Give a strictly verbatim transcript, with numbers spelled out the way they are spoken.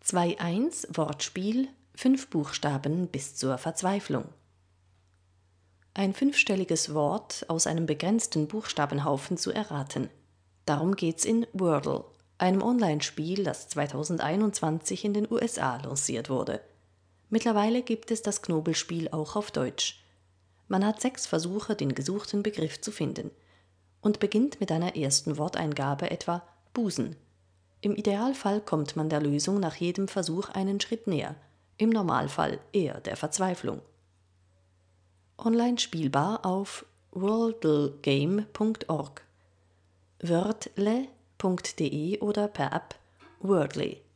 zwei eins Wortspiel, fünf Buchstaben bis zur Verzweiflung. Ein fünfstelliges Wort aus einem begrenzten Buchstabenhaufen zu erraten. Darum geht's in Wordle, einem Online-Spiel, das zweitausendeinundzwanzig in den U S A lanciert wurde. Mittlerweile gibt es das Knobelspiel auch auf Deutsch. Man hat sechs Versuche, den gesuchten Begriff zu finden und beginnt mit einer ersten Worteingabe, etwa Busen. Im Idealfall kommt man der Lösung nach jedem Versuch einen Schritt näher, im Normalfall eher der Verzweiflung. Online spielbar auf wordlegame punkt org, wordle punkt de oder per App Wordly.